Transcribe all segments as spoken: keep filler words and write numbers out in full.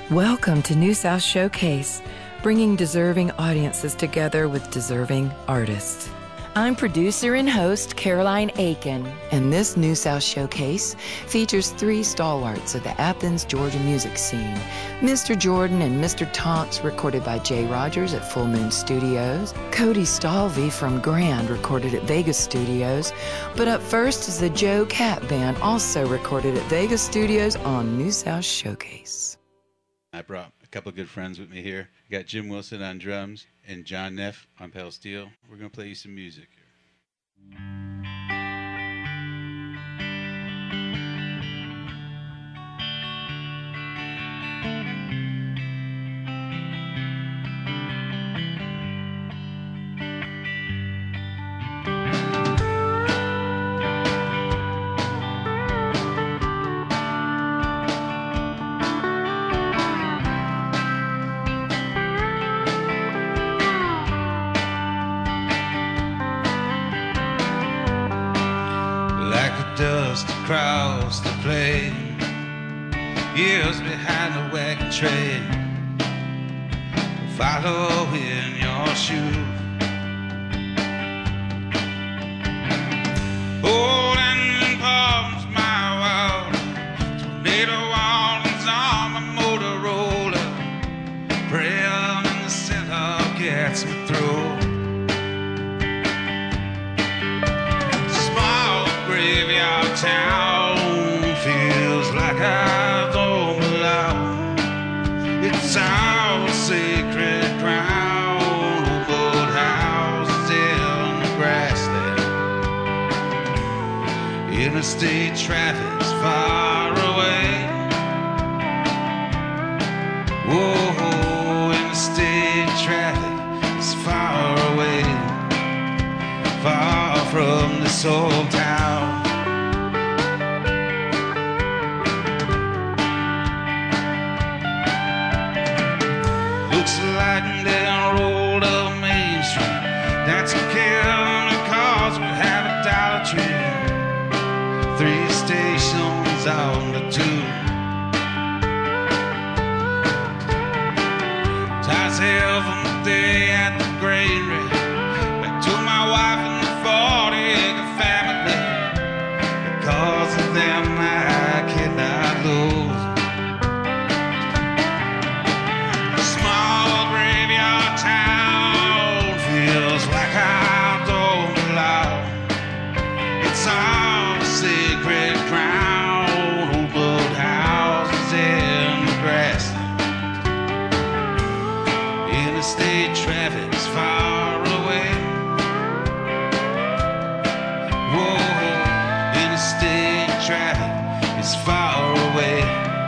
Welcome to New South Showcase, bringing deserving audiences together with deserving artists. I'm producer and host Caroline Aiken, and this New South Showcase features three stalwarts of the Athens, Georgia music scene. Mister Jordan and Mister Tonks, recorded by Jay Rogers at Full Moon Studios. Cody Stalvey from Grand, recorded at Vegas Studios. But up first is the Joe Cat Band, also recorded at Vegas Studios on New South Showcase. I brought a couple of good friends with me here. I got Jim Wilson on drums and John Neff on pedal steel. We're going to play you some music here. Across the plain, years behind the wagon train, follow in your shoes, holding palms my wall, tornado warnings on my Motorola, praying in the center gets me through. Graveyard town feels like I don't belong. It's our sacred ground, old houses in the grassland. Interstate traffic's far away. Whoa, interstate traffic is far away, far from this old town. Looks like they rolled up Main Street. That's okay, cause we have a Dollar Tree. Three stations on the tube. Times hell from the day at the granary. Back to my wife and the forty acre family. Because of them I cannot lose. Small graveyard town feels like I don't belong. It's all sacred ground, old blood houses in the grass. Interstate traffic's far away. Whoa, interstate traffic is far away,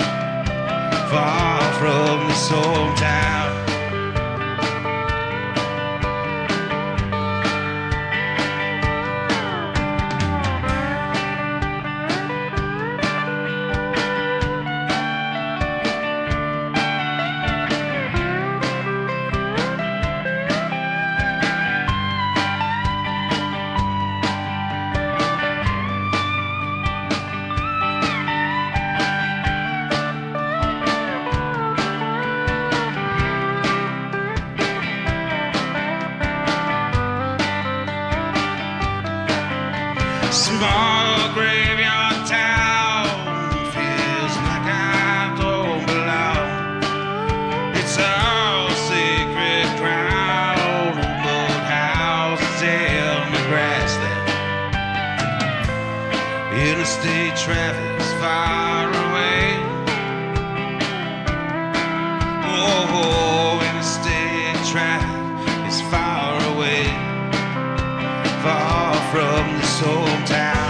far from this old town. Small graveyard town feels like I don't belong. It's all sacred ground, old houses in the grassland. Interstate traffic's far away. Oh, interstate traffic is far away, far from this old town.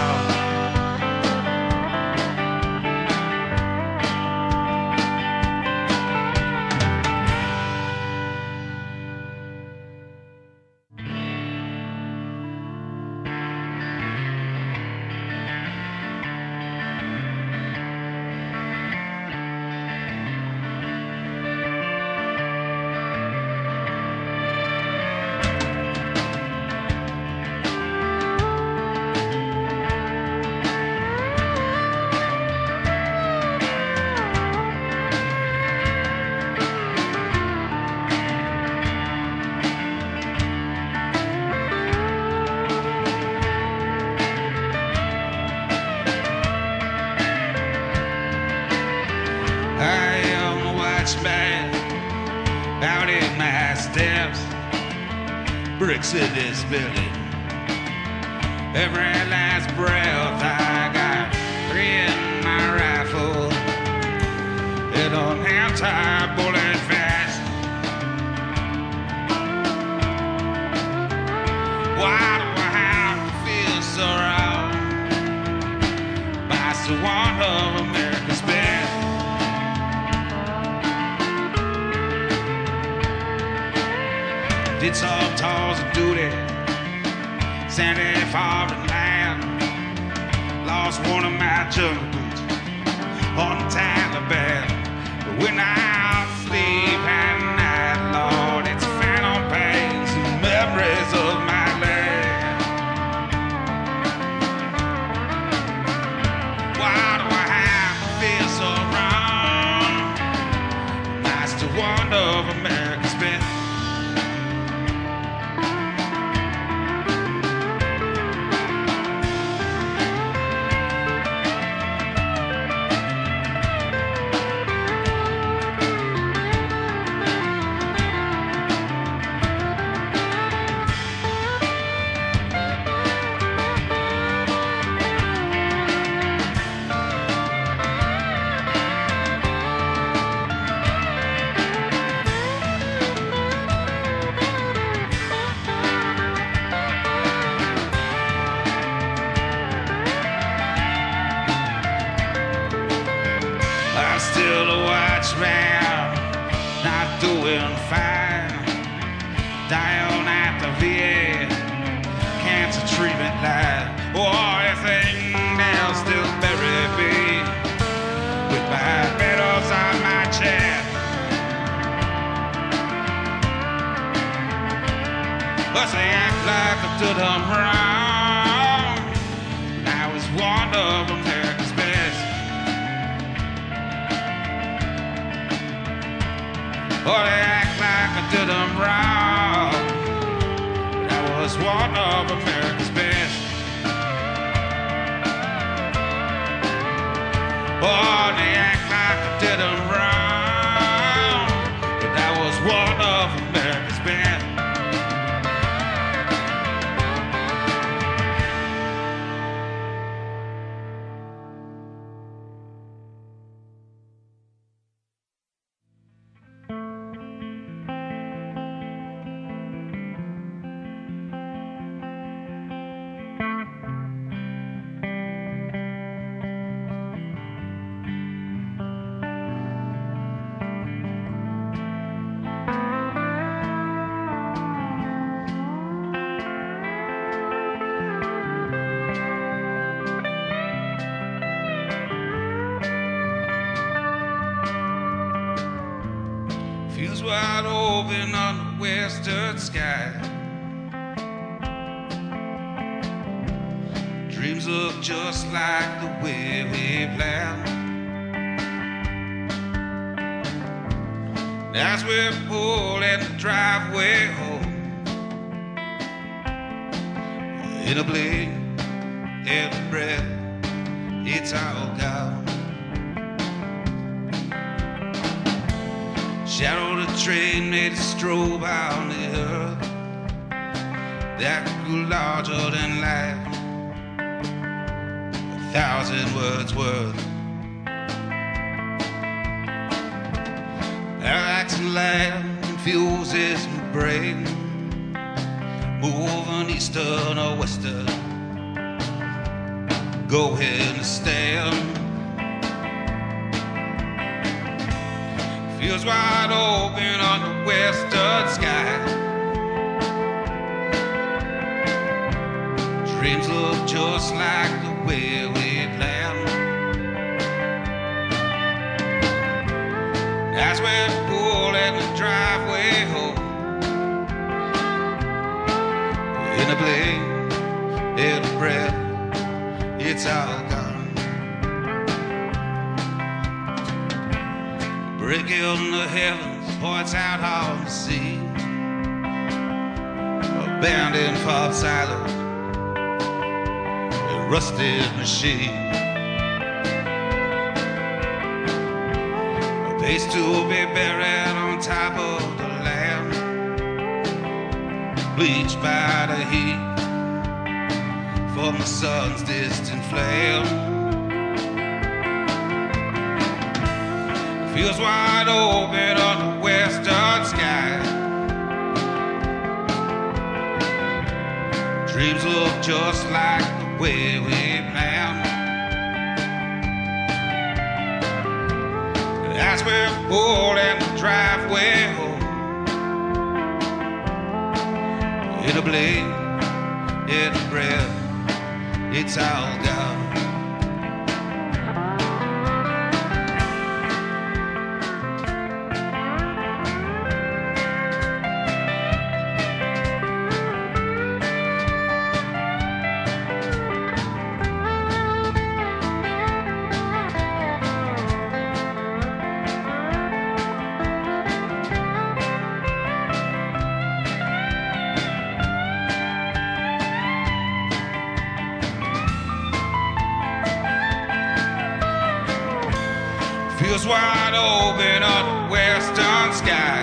I am the watchman out in my steps. Bricks in this building. Every last breath I got three in my rifle. It don't anti-bullet vest. Why do I have to feel so wrong? That's the one of America's best. Did some tours of duty, sent it far and land. Lost one of my jungle boots on the Taliban. But when I sleep at night, Lord, it's phantom pains and memories of my land. Why do I have to feel so wrong? That's the wonder of America's best. Wide open on the western sky. Dreams look just like the way we planned. As we pull in the driveway home, in a blink, in a breath, it's all gone. Shadow the train made a strobe on the earth that grew larger than life, a thousand words worth. Accent land confuses my brain, moving eastern or western, go ahead and stand. Feels wide open on the western sky. Dreams look just like the way we planned. As we pull in the driveway home, in a blink, in a breath, it's all gone. Break in the heavens, points out on the sea. Abandoned farm silos, a rusted machine. place to be buried on top of the land, bleached by the heat from the sun's distant flame. Feels wide open on the western sky. Dreams look just like the way we planned. As we're pulling the driveway home, in a blade, in a breath, it's all gone. Feels wide open on the western sky.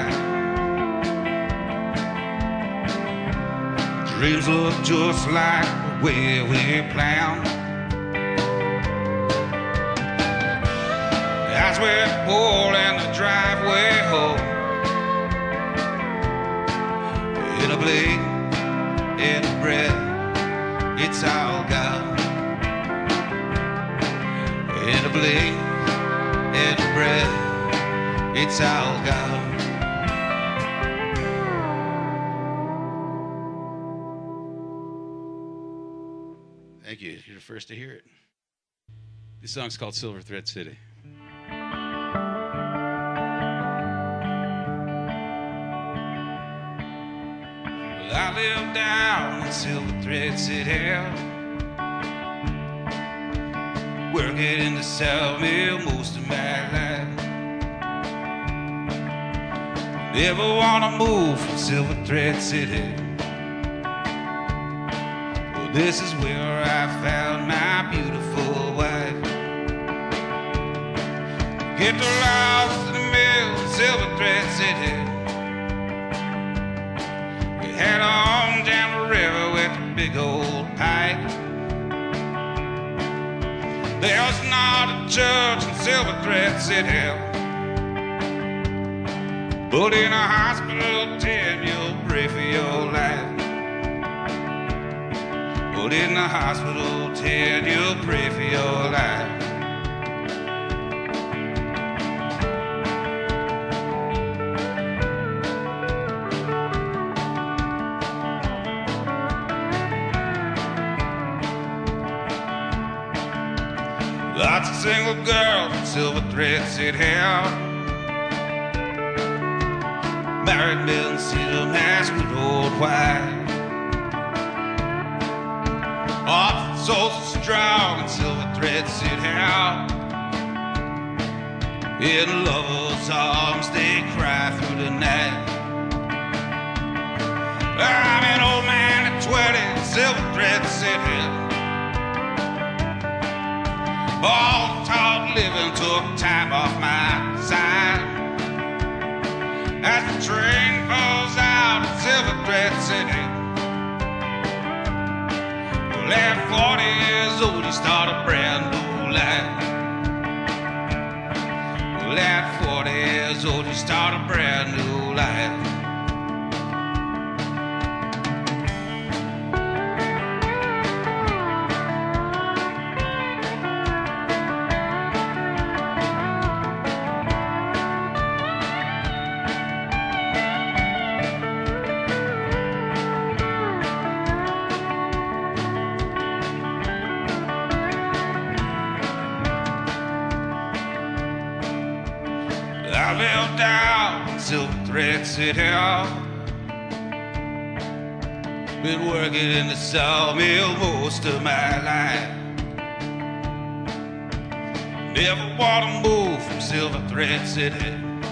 Dreams look just like the way we planned. As we're pulling the driveway home, in a blink, in a breath, it's all gone. In a blink, in a breath, it's all gone. Thank you. You're the first to hear it. This song's called Silver Thread City. Well, I live down in Silver Thread City, working in the sawmill most of my life. Never wanna move from Silver Thread City. Well, this is where I found my beautiful wife. Get the logs to the mill in Silver Thread City. We had on down the river with a big old pipe. There's not a church in Silver Thread City, but in a hospital tent you'll pray for your life. But in the hospital tent you'll pray for your life. Lots of single girls in Silver Thread City, married men see them as with old wives. Hearts so strong in Silver Thread City, in lovers' arms they cry through the night. I'm an old man at twenty in Silver Thread City. All taught living took time off my side. As the train pulls out of Silver Thread City, well, at forty years old he started a brand new life. Well, at forty years old he started a brand new life. I live down in Silver Thread City, been working in the sawmill most of my life. Never wanna move from Silver Thread City.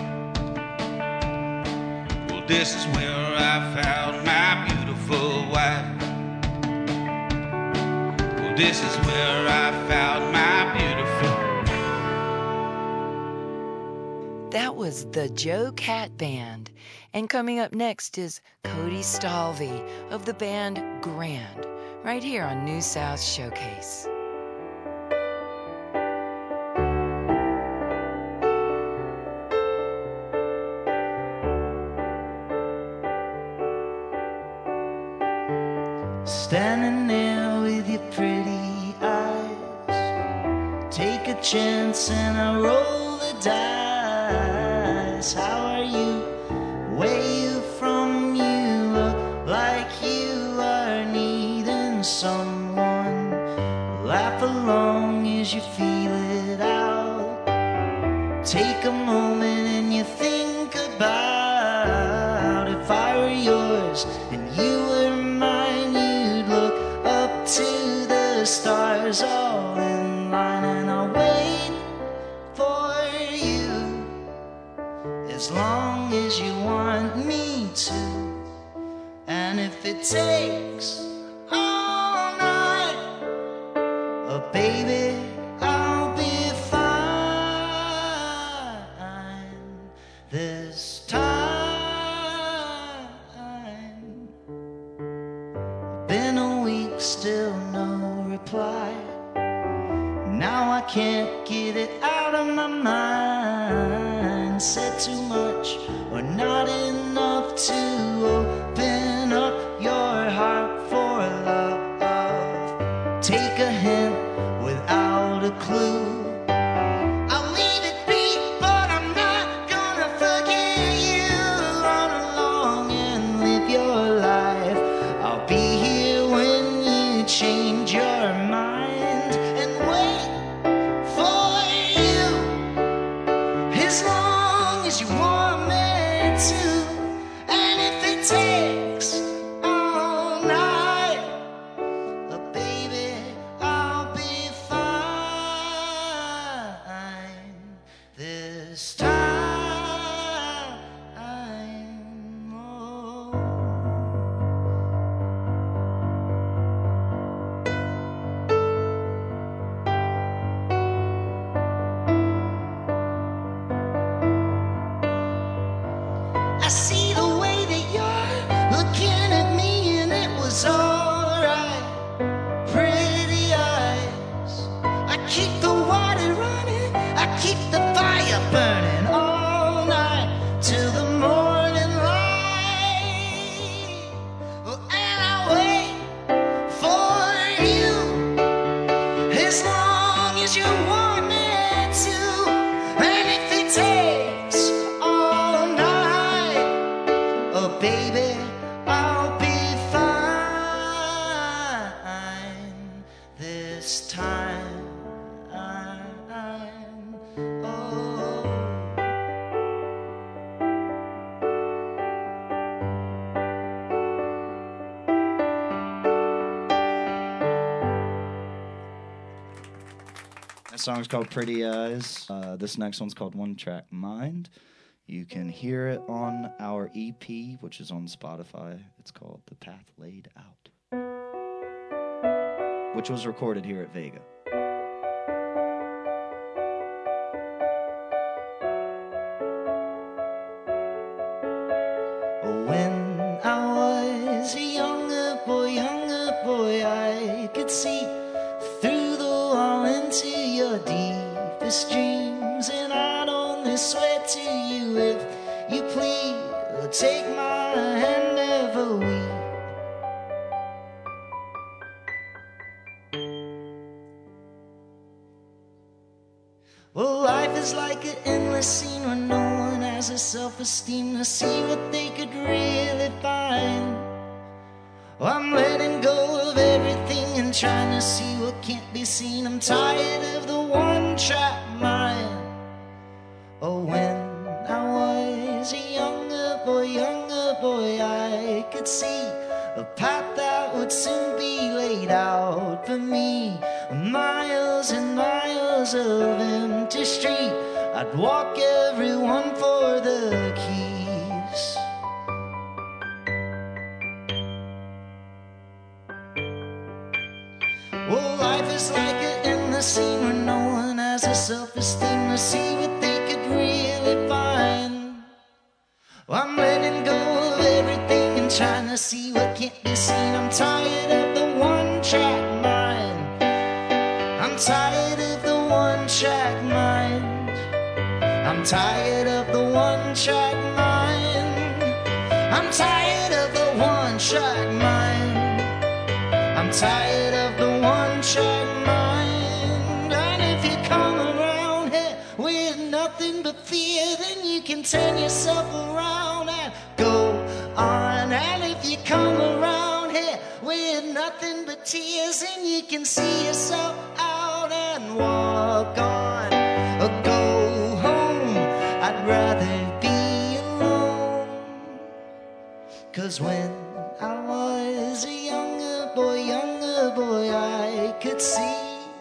Well, this is where I found my beautiful wife. Well, this is where I found my beautiful. That was the Joe Cat Band. And coming up next is Cody Stalvey of the band Grand, right here on New South Showcase. Standing there with your pretty eyes, take a chance and I roll the dice. How are you? Where you from? You look like you are needing someone. Laugh along as you feel it out. Take a moment and you think about if I were yours and you were mine, you'd look up to the stars all in line, and I'll wait for you as long as you want me to. And if it takes all night, oh baby, I'll be fine this time. Been a week, still no reply. Now I can't get it out of my mind. Said too much or not enough to open up your heart for love. Take a hint without a clue. I'll leave it be, but I'm not gonna forget you. Run along and live your life. I'll be here when you change your mind and wait for you as long as you want me to. And if it takes all night, oh baby, I'll be fine this time. Oh. I see the way that you're looking at me, and it was alright. Pretty eyes. I keep the water running, I keep the fire burning all night till the morning light. Oh, and I wait for you as long as you want me to. And if it takes all night, oh baby, I'll be fine this time. Oh. That song's called Pretty Eyes. Uh, this next one's called One Track Mind. You can hear it on our E P, which is on Spotify. It's called The Path Laid Out, which was recorded here at Vega. When I was a younger boy, younger boy, I could see through the wall into your deepest dreams, and I'd only swear to you if you please, take my hand, never weep. Well, life is like an endless scene where no one has the self-esteem to see what they could really find. Oh, I'm letting go of everything and trying to see what can't be seen. I'm tired of the one-track mind. Oh, when I was a younger boy, younger boy, I could see a path that would soon be laid out for me. Miles and miles of empty street, I'd walk everyone for the keys. Well, life is like an endless scene where no one has a self-esteem to see what they could really find. to see what can't be seen. I'm tired of the one-track mind. I'm tired of the one-track mind. I'm tired of the one-track mind. I'm tired of the one-track mind. I'm tired of the one-track mind. And if you come around here with nothing but fear, then you can turn yourself around and go on. And if you come around here with nothing but tears, then you can see yourself out and walk on or go home. I'd rather be alone. 'Cause when I was a younger boy, younger boy, I could see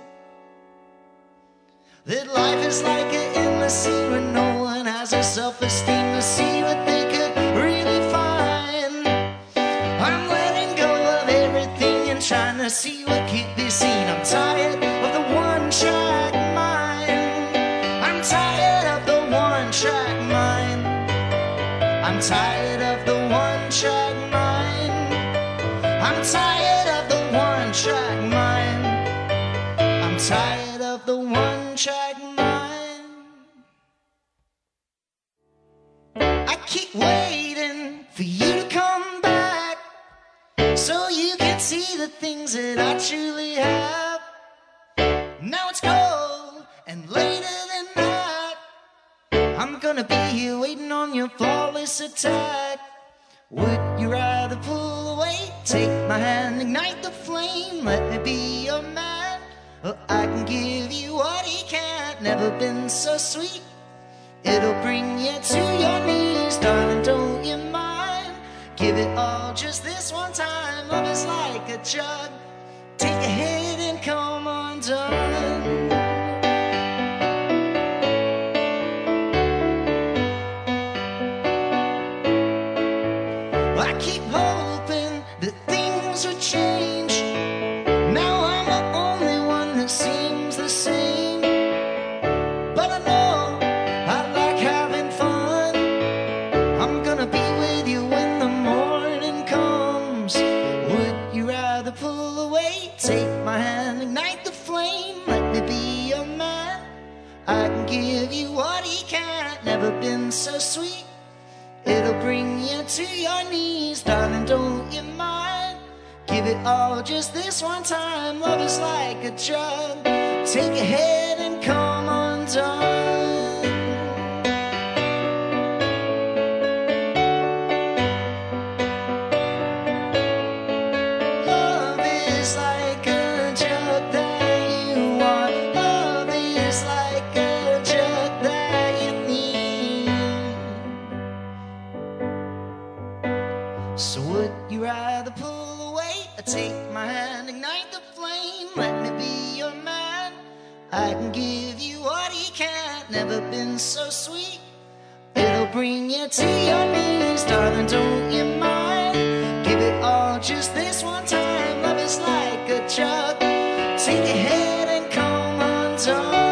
that life is like an endless sea where no one has a self-esteem to see what they could really find. I'm letting go of everything and trying to see what can't be seen. I'm tired of the one-track mind. I'm tired of the one-track mind. I'm tired of the one-track mind. I'm tired of the one-track mind. I'm tired of the one-track mind. I keep waiting for you to come back so you can see the things that I truly have. Now it's cold and later than that. I'm gonna be here waiting on your flawless attack. Would you rather pull away, take my hand, ignite the flame, let me be your man? Or I can give you what he can't, never been so sweet. It'll bring you to your knees, darling, don't you mind? Give it all just this one time, love is like a drug. Take a hit and come undone. I keep hoping that things would change. Now I'm the only one that seems the same. But I know I like having fun. I'm gonna be with you when the morning comes. Would you rather pull away, take my hand, ignite the flame, let me be your man? I can give you what he can't, never been so sweet. It'll bring you to your knees, darling, don't you mind? Give it all just this one time, love is like a drug. Take a hit and come undone. Love is like a drug that you want. Love is like a drug that you need. So would you rather pull away or take my hand, ignite the flame, let me be your man? I can give you what he can't, never been so sweet. It'll bring you to your knees, darling, don't you mind? Give it all just this one time, love is like a drug. Take a hit and come undone.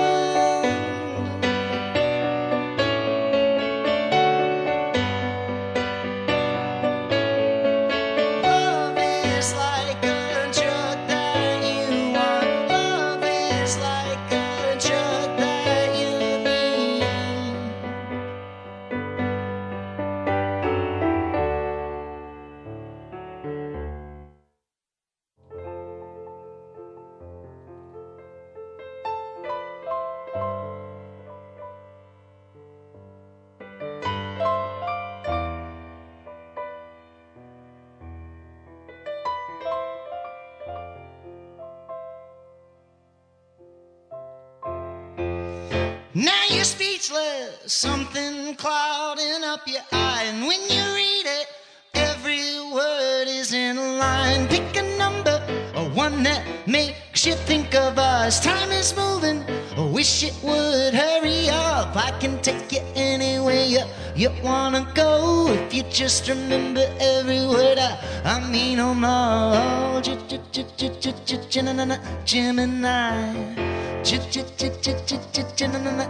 Now you're speechless, something clouding up your eye. And when you read it, every word is in a line. Pick a number, or one that makes you think of us. Time is moving, I wish it would hurry up. I can take you anywhere you, you wanna go. If you just remember every word I, I mean them all. Gemini, Gemini, Gemini,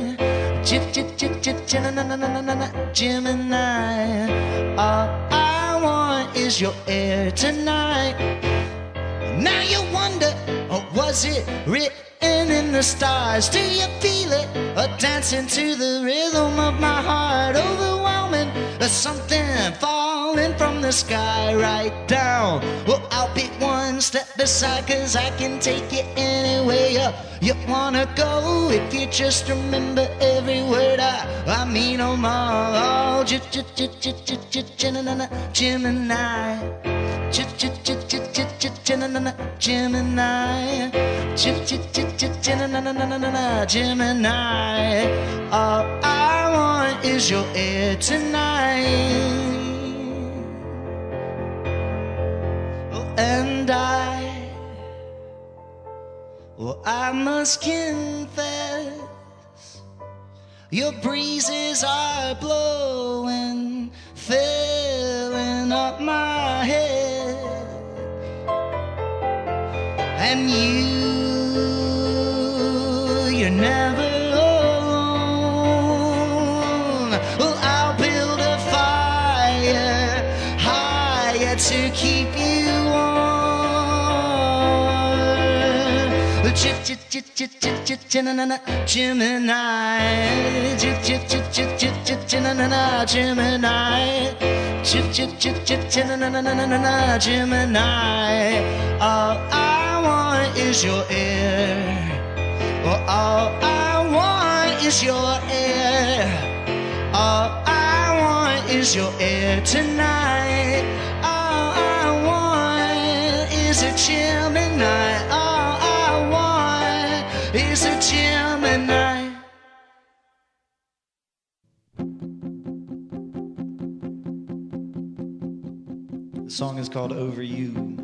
Gemini, Gemini. All I want is your air tonight. Now you wonder, oh, was it written in the stars? Do you feel it, or dancing to the rhythm of my heart? Overwhelming, or something falling from the sky right down. Well, I'll be one step beside, cause I can take you anywhere you, you wanna go. If you just remember every word I, I mean, oh my, J J J J J J Gemini, Gemini, J J J J J J Gemini, Gemini, J J J J Gemini, Gemini. All I want is your air tonight. And I, well, I must confess, your breezes are blowing, filling up my head. And you, you're never alone. Well, I'll build a fire higher to keep you warm. Gemini, Gemini, Gemini. All I want is your air. Well, all I want is your air. All I want is your air tonight. All I want is a Gemini. All I want is a Gemini. The song is called Over You.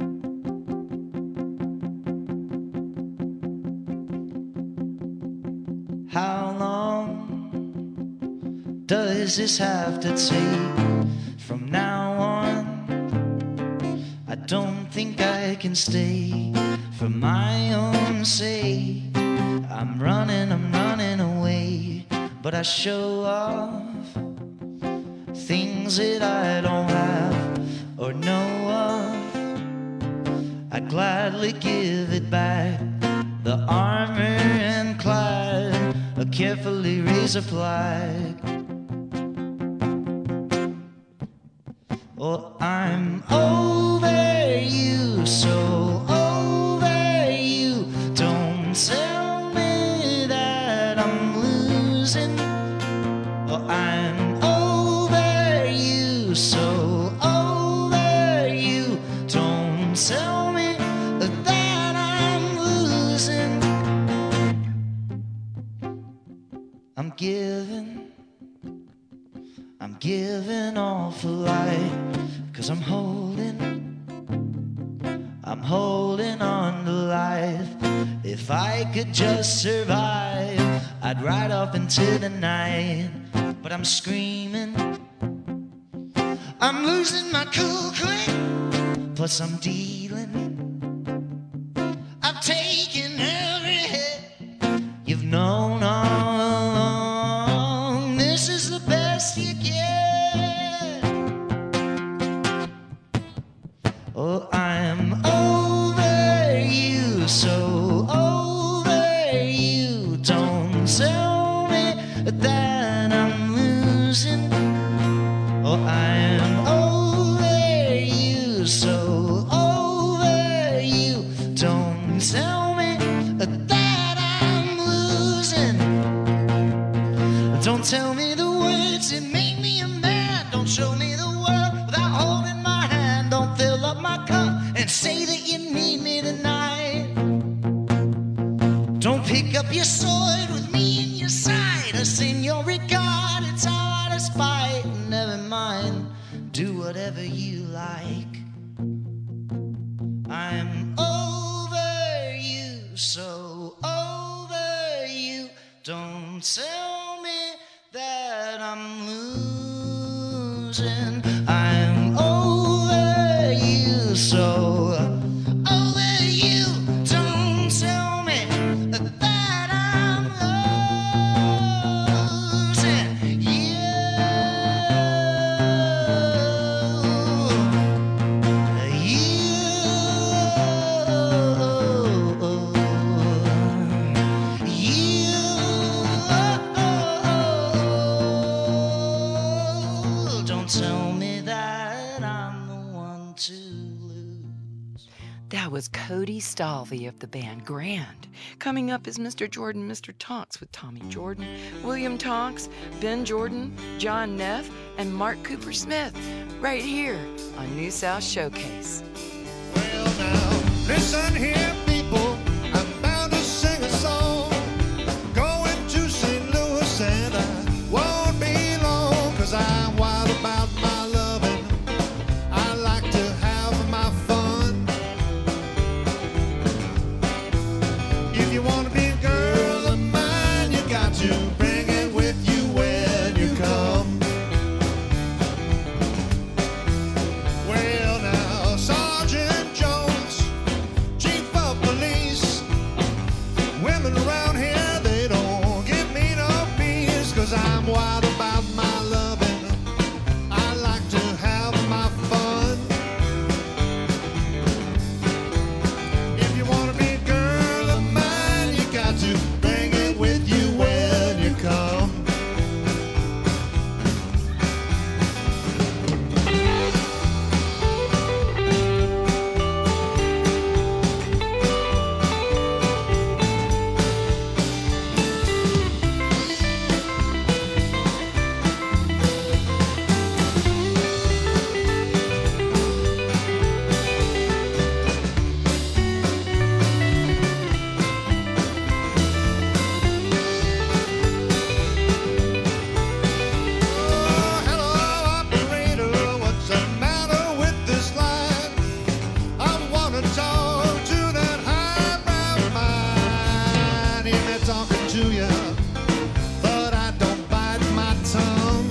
How long does this have to take? From now on, I don't think I can stay. For my own sake, I'm running, I'm running away. But I show off things that I don't have or know of. I'd gladly give it back. The armor and clad, a carefully razor flag. Oh, I'm over you, so over you. Don't tell me that I'm losing. Oh, I'm over you, so over you. Don't tell me that I'm losing. I'm giving, I'm giving all for life. Cause I'm holding, I'm holding on to life. If I could just survive, I'd ride off into the night. But I'm screaming, I'm losing my cool quick. Plus I'm dealing, I've taken every hit. You've known all along, this is the best you get. Oh, I'm over you, so over you. Don't tell me that I'm losing. Oh, I'm over you, so over you. Don't tell me that I'm losing. Don't tell me the words that make me a man. Don't show me the world without holding my hand. Don't fill up my cup and say that you need me tonight. Don't pick up your sword with me in your side. A senior regard, it's how I despite. Never mind, do whatever you like. I'm over you, so over you. Don't tell me that I'm losing. I'm over you, so over you. Don't tell me that I'm losing you. was Cody Stalvey of the band Grand. Coming up is Mister Jordan, Mister Tonks with Tommy Jordan, William Tonks, Ben Jordan, John Neff, and Mark Cooper Smith, right here on New South Showcase. Well now, listen here people, I'm bound to sing a song. Going to Saint Louis and I won't be long, 'cause I'm wild about my loving. I like to have my fun. If you want to be a girl of mine, you got to bring it with you when you come. Well now, Sergeant Jones, Chief of Police, women around here, they don't give me no peace, 'cause I'm wild about my loving. I like to have my fun. If you want to be a girl of mine, you got to bring it with you when you come. Oh, hello, operator, what's the matter with this line? I wanna talk to that highbrow mind. Hear me talking to you, but I don't bite my tongue.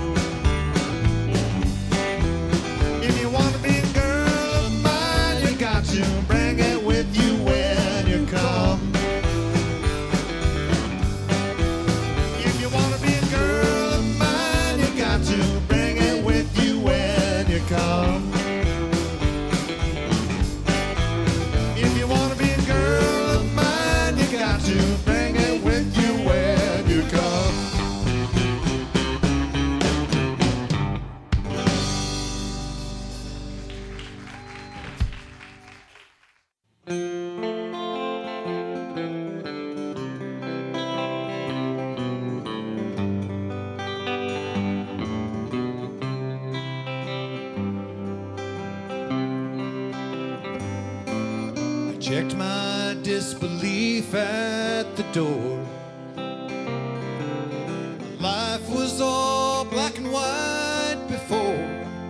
If you wanna be a girl of mine, you got to bring it with you when you come. If you wanna be a girl of mine, you got to bring it with you when you come. If you wanna be a girl of mine, you got to bring it with you when you come. I checked my disbelief at the door. Life was all black and white before.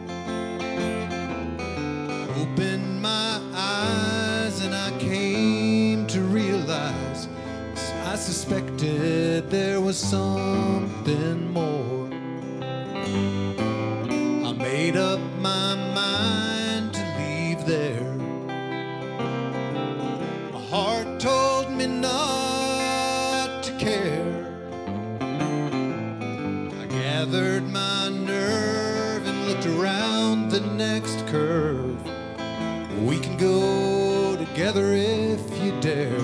Opened my eyes and I came to realize I suspected there was something more. I made up my mind to leave there. My heart told me not to care. I gathered my nerve and looked around the next curve. We can go together if you dare.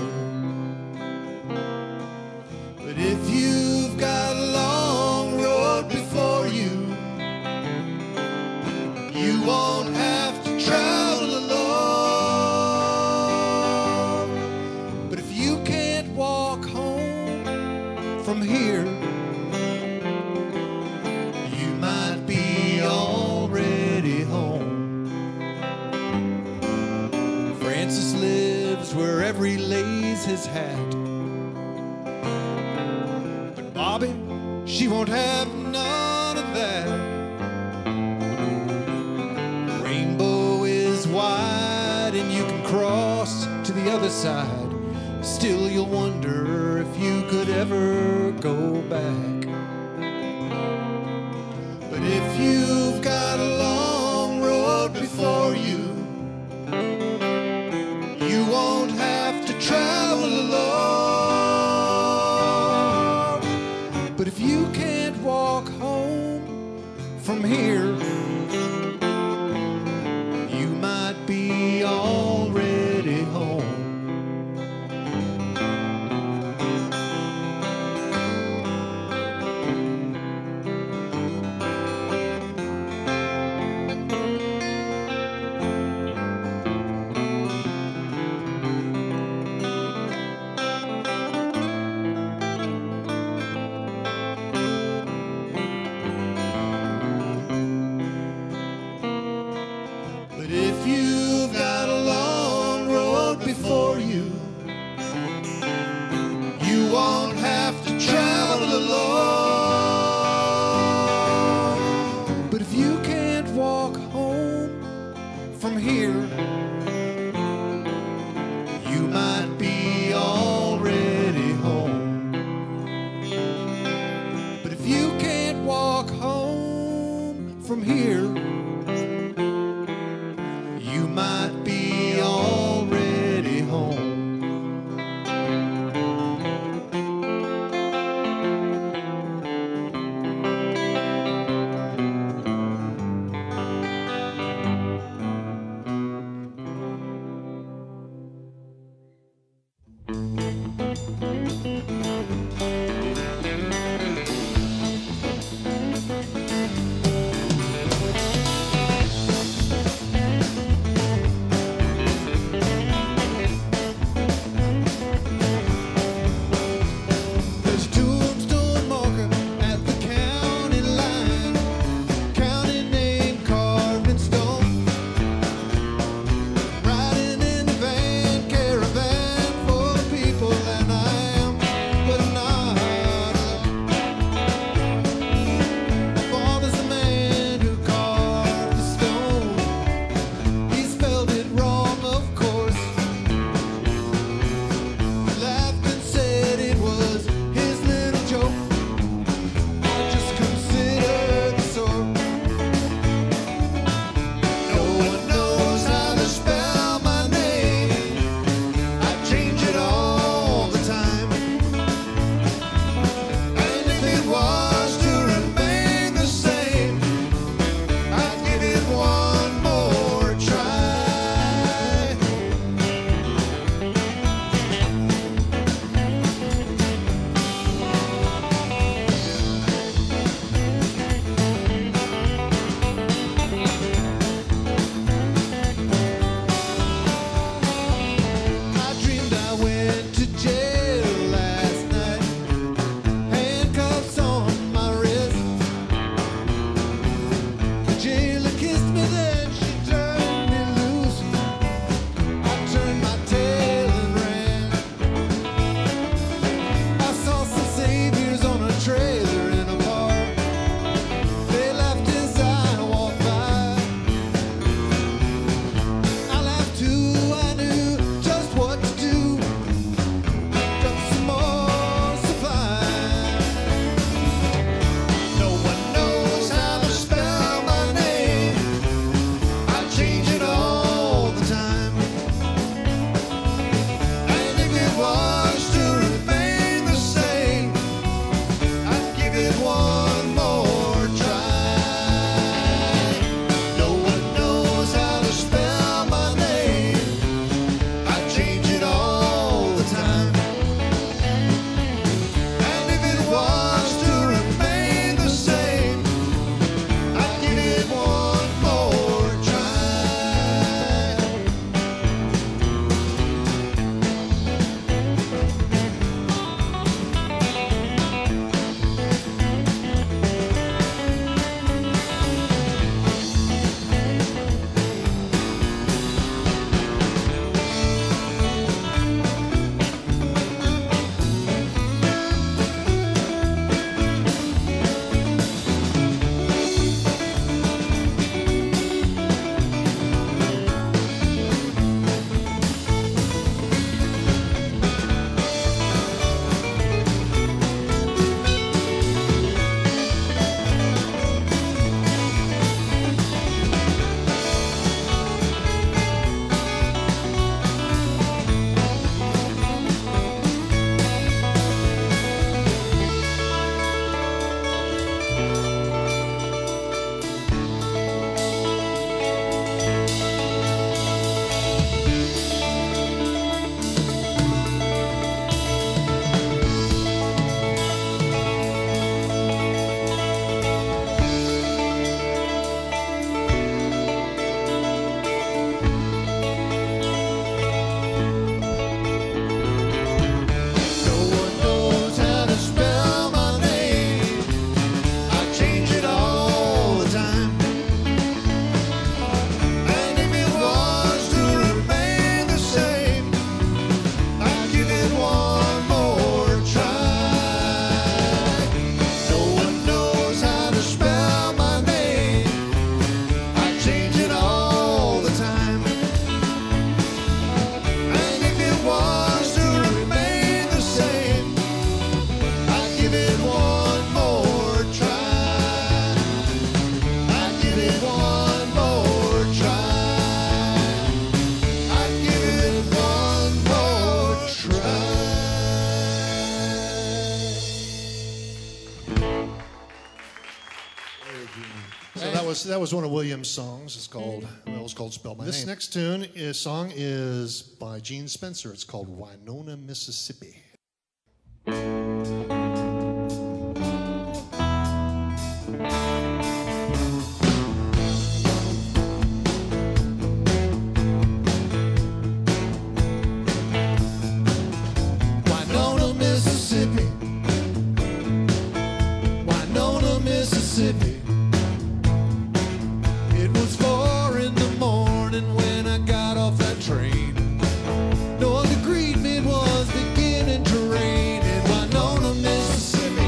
But if you've got a long road before you, you won't have to travel alone. But if you can't walk home from here, you might be already home. Francis lives wherever he lays his hat. But Bobby, she won't have none of that. Rainbow is wide and you can cross to the other side. Still you'll wonder if you could ever go back. But if you've got a long road before you, you won't have to travel alone. But if you can't walk home from here, you might be already home. If you can't walk home from here, you might be already home. There's a tombstone marker at the county line, county name carved in stone. Riding in the van caravan full of people, and I am but not alone. Father's the man who carved the stone. He spelled it wrong, of course. Laughed and said it was his little joke. I just considered the sort. No one knows how to spell my name. I change it all the time. And if it was to remain the same, I'd give it one more try. I dreamed I went to jail last night, handcuffs on my wrist. The jailer kissed me, then she turned me loose. I turned my tail and ran. I saw some saviors on a trailer in a park. They laughed as I walked by. I laughed too, I knew just what to do. Got some more supplies. No one knows how to spell my name. I change it all the time. And if it was to remain the same, I'd give it one more try. No one knows how to spell my name. I change it all the time. And if it was to remain the same, I'd give it one more try. that was that was one of Williams' songs. It's called well, it was called "Spell My Name." This next tune is song is by Gene Spencer. It's called "Winona, Mississippi." Winona, Mississippi. Winona, Mississippi. It was four in the morning when I got off that train. No one to greet me, it was beginning to rain in Winona, Mississippi.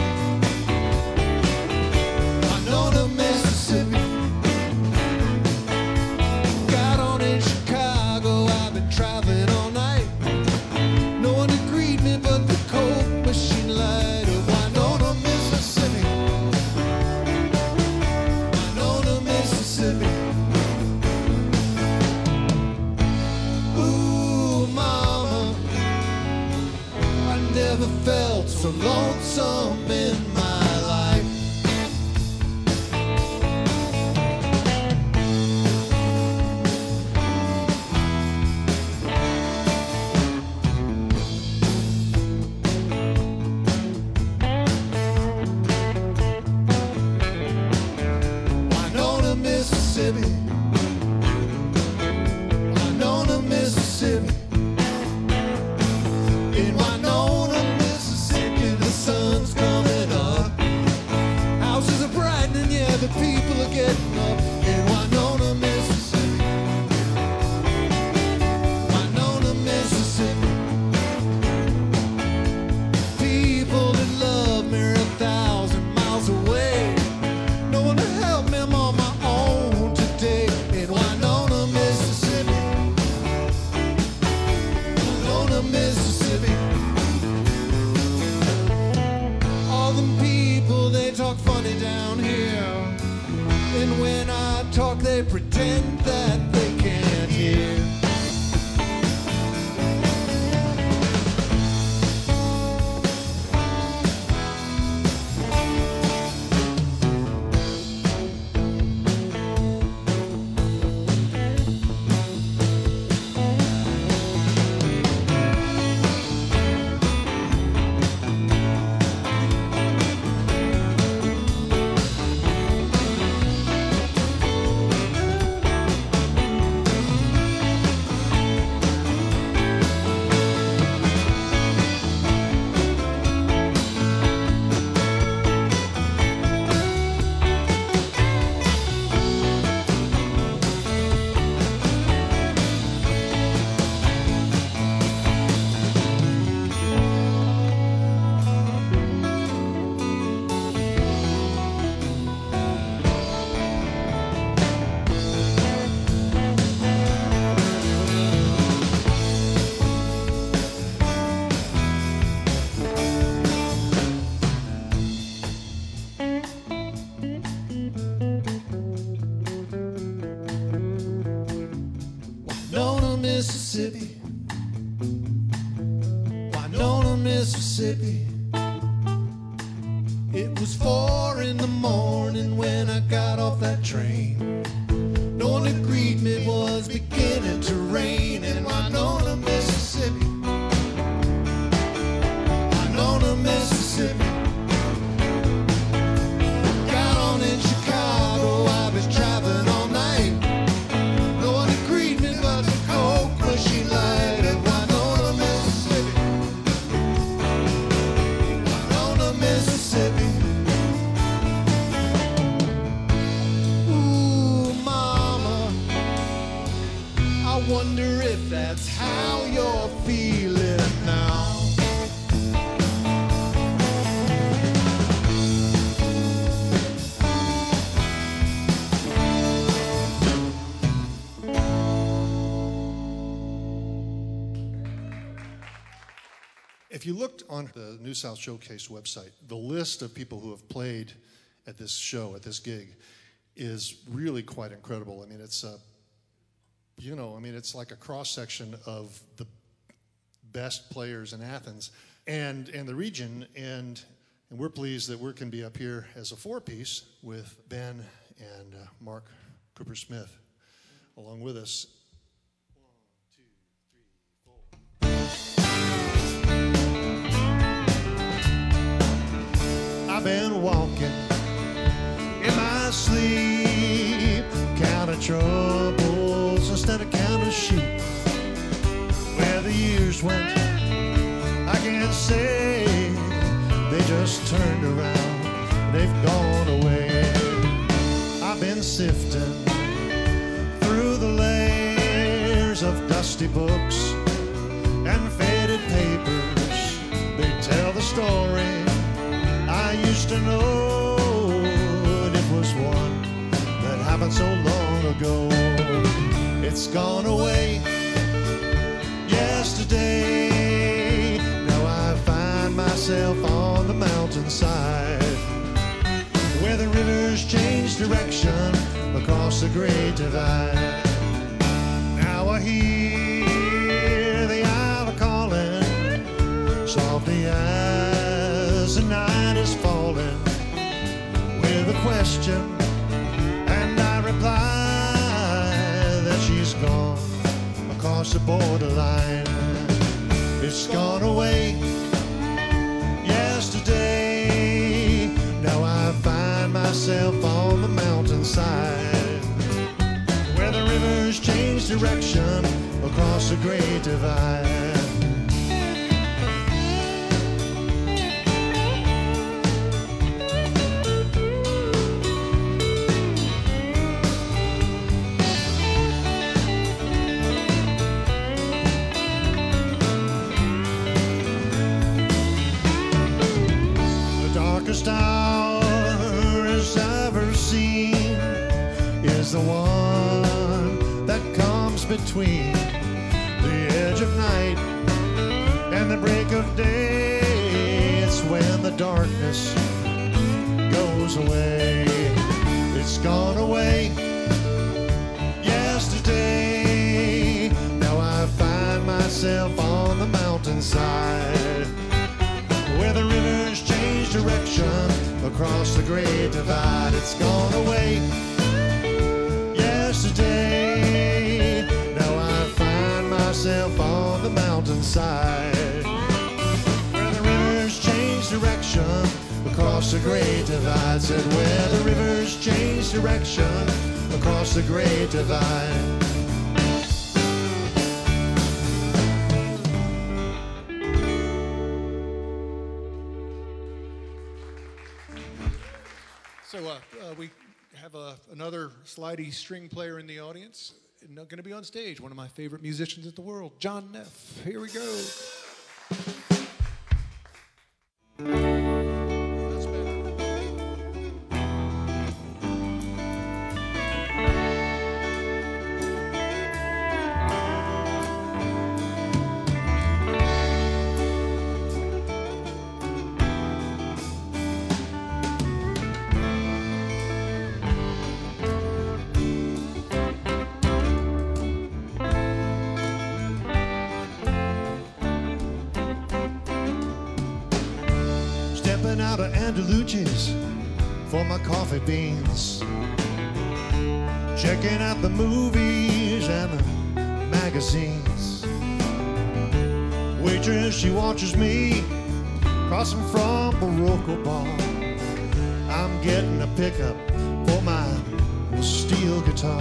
Winona, Mississippi. Got on in Chicago, I've been traveling all night. No one to greet me but the Coke machine light of Winona, Mississippi. Winona, Mississippi. Ooh, mama, I never felt so lonesome in my life. Winona, Mississippi. Winona, Mississippi. In Winona, Mississippi, the sun's coming up. Houses are brightening, yeah, the people are getting up. In Winona, Mississippi. Winona, Mississippi. People that love me are a thousand miles away. No one to help me, I'm on my own today. In Winona, Mississippi. Winona, Mississippi. All them people, they talk funny down here. And when I talk, they pretend that they can't hear. Winona, Mississippi. Winona, Mississippi. It was four in the morning when I got off that train. No one to greet me, it was beginning to rain in Winona, Mississippi. Winona, Mississippi. Got on in Chicago, I was traveling all night. No one to greet me but the Coke machine light of Winona, Mississippi. Winona, Mississippi. Ooh, mama, I wonder if that's how you're feeling now. If you looked on the New South Showcase website, the list of people who have played at this show, at this gig, is really quite incredible. I mean, it's a, you know, I mean, it's like a cross-section of the best players in Athens and, and the region, and, and we're pleased that we can be up here as a four-piece with Ben and uh, Mark Cooper Smith along with us. One, two, three, four. I've been walking in my sleep, counting troubles instead of counting sheep. Where the years went, I can't say. They just turned around, they've gone away. I've been sifting through the layers of dusty books and faded papers. They tell the story I used to know, and it was one that happened so long ago. It's gone away yesterday. Now I find myself on the mountainside where the rivers change direction across the great divide. Now I hear the hour calling softly as the night is falling with a question, and I reply that she's gone across the borderline. It's gone away yesterday. Now I find myself on the mountainside where the rivers change direction across the great divide. Darkest hour as I've ever seen is the one that comes between the edge of night and the break of day. It's when the darkness goes away. It's gone away yesterday. Now I find myself on the mountainside where the rivers change direction across the great divide. It's gone away yesterday. Now I find myself on the mountainside where the rivers change direction across the great divide. Said where the rivers change direction across the great divide. So uh, uh, we have uh, another slidey string player in the audience, and going to be on stage, one of my favorite musicians in the world, John Neff. Here we go. That's better. Stepping out of Andalucci's for my coffee beans, checking out the movies and the magazines. Waitress, she watches me crossing from Morocco bar. I'm getting a pickup for my steel guitar.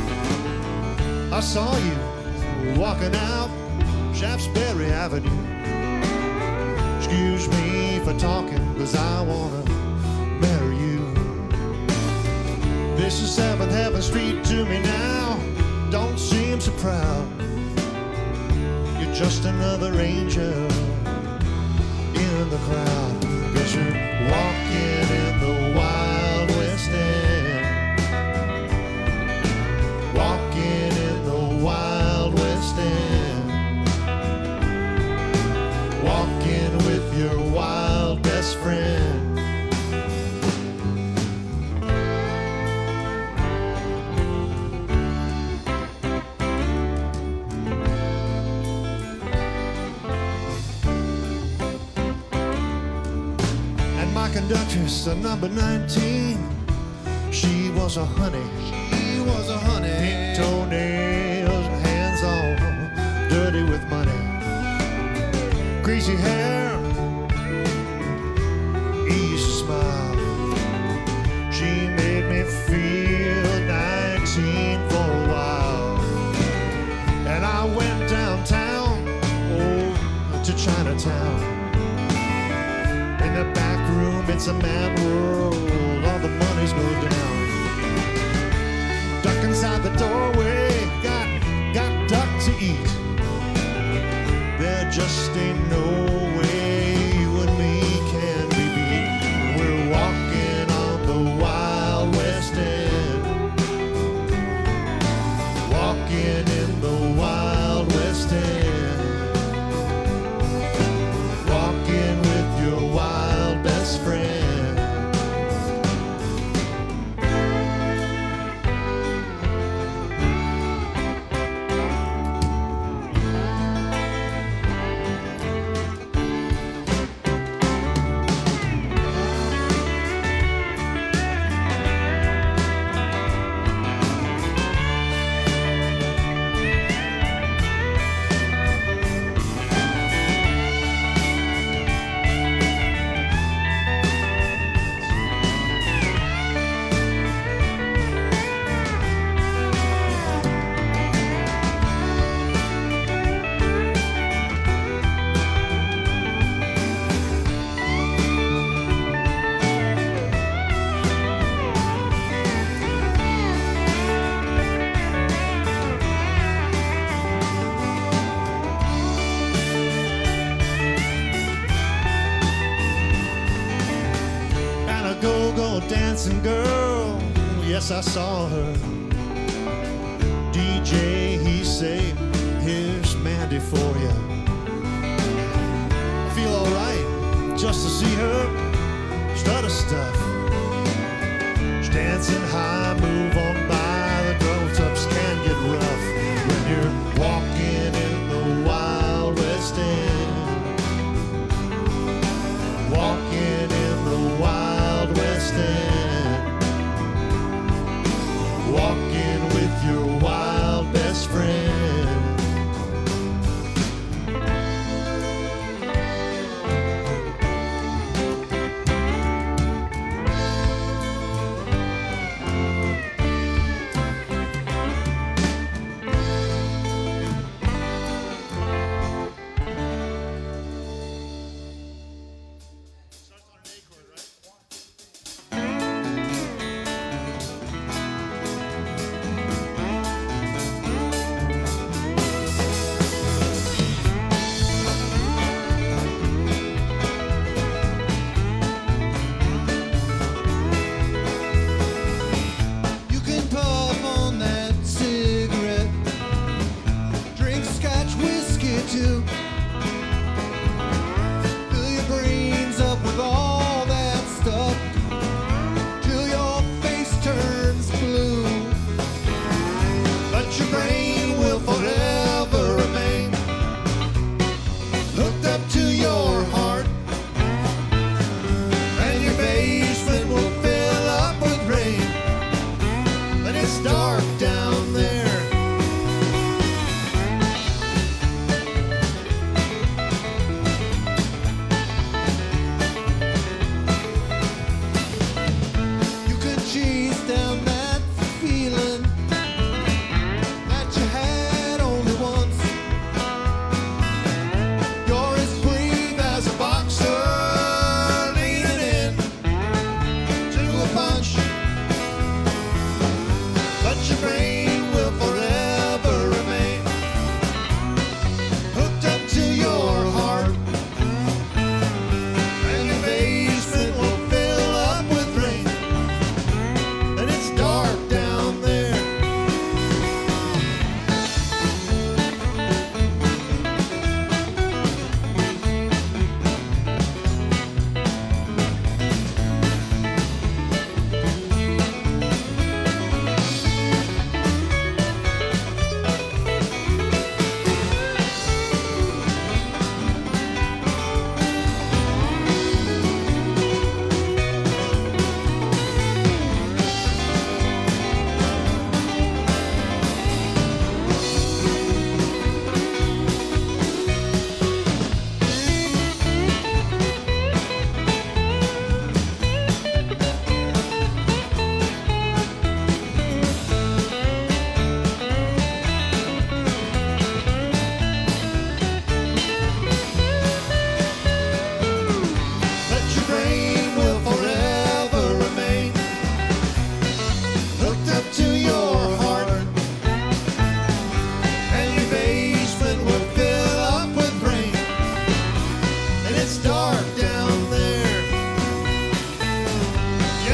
I saw you walking out Shaftesbury Avenue. Excuse me for talking, cause I wanna marry you. This is seventh Heaven Street to me now. Don't seem so proud. You're just another angel in the crowd. Cause you're walking in the Wild West End. Walking in the Wild West End. Walking with your wild best friend. And my conductress, the number nineteen, She was a honey. She was a honey. Pink toenails, hands all dirty with money. Greasy hair, easy smile. She made me feel nineteen for a while. And I went downtown, oh, to Chinatown. In the back room, it's a mad world. All the money's moved down. Duck inside the doorway, got got duck to eat. There just ain't no way you and me can be beat. We're walking on the Wild West End. Walking in the Wild West End. Walking with your wild best friend. Go-go dancing girl, yes, I saw her. D J, he say, here's Mandy for you. I feel alright just to see her strut her stuff. She's dancing high, move on by, the drum tops can get rough when you're walking in the Wild West End. Walking in the Wild West End. Walking with your wild best friend.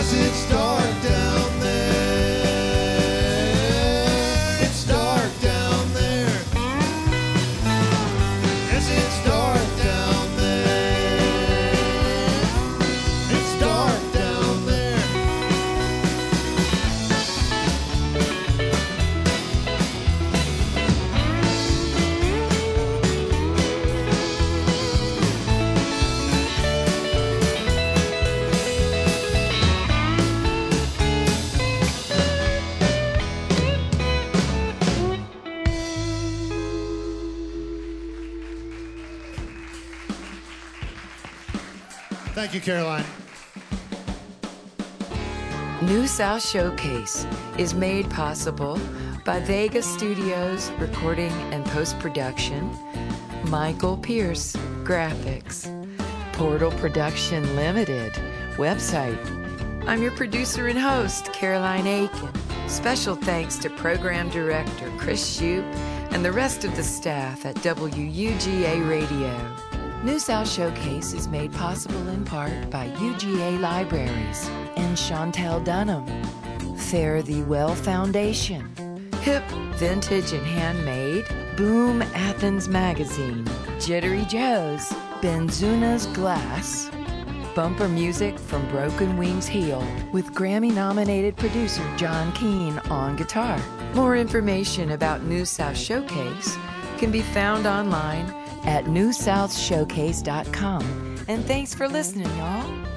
Yes, it's dark down there. It's dark down there. Yes, it's dark down there. It's dark down there. Thank you, Caroline. New South Showcase is made possible by Vega Studios Recording and Post-Production, Michael Pierce Graphics, Portal Production Limited website. I'm your producer and host, Caroline Aiken. Special thanks to Program Director Chris Shoup and the rest of the staff at W U G A Radio. New South Showcase is made possible in part by U G A Libraries and Chantel Dunham, Fare Thee Well Foundation, Hip, Vintage and Handmade, Boom Athens Magazine, Jittery Joe's, Benzuna's Glass, bumper music from Broken Wings Heel with Grammy-nominated producer John Keane on guitar. More information about New South Showcase can be found online at new south showcase dot com. And thanks for listening, y'all.